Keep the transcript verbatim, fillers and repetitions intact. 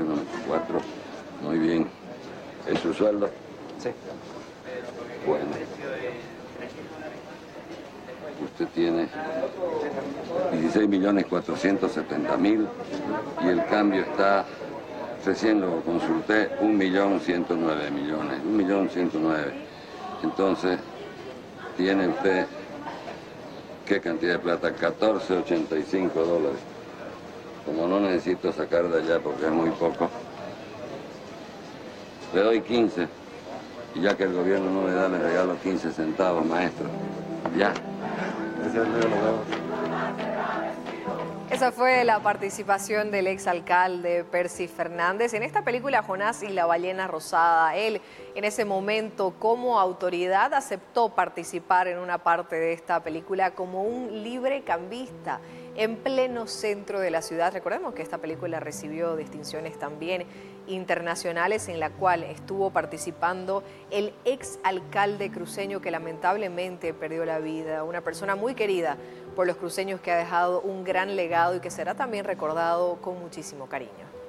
kilómetro cuatro. Muy bien. ¿Es su sueldo? Sí. Bueno. Usted tiene dieciséis millones cuatrocientos setenta mil y el cambio está, recién lo consulté, un millón ciento nueve millones, un millón ciento nueve. Entonces, tiene usted, ¿qué cantidad de plata? catorce ochenta y cinco dólares. Como no necesito sacar de allá porque es muy poco, le doy quince. Y ya que el gobierno no le da, le regalo quince centavos, maestro. Ya. Esa fue la participación del exalcalde Percy Fernández en esta película Jonás y la ballena rosada. Él, en ese momento, como autoridad, aceptó participar en una parte de esta película como un libre cambista en pleno centro de la ciudad. Recordemos que esta película recibió distinciones también internacionales, en la cual estuvo participando el exalcalde cruceño que lamentablemente perdió la vida, una persona muy querida por los cruceños que ha dejado un gran legado y que será también recordado con muchísimo cariño.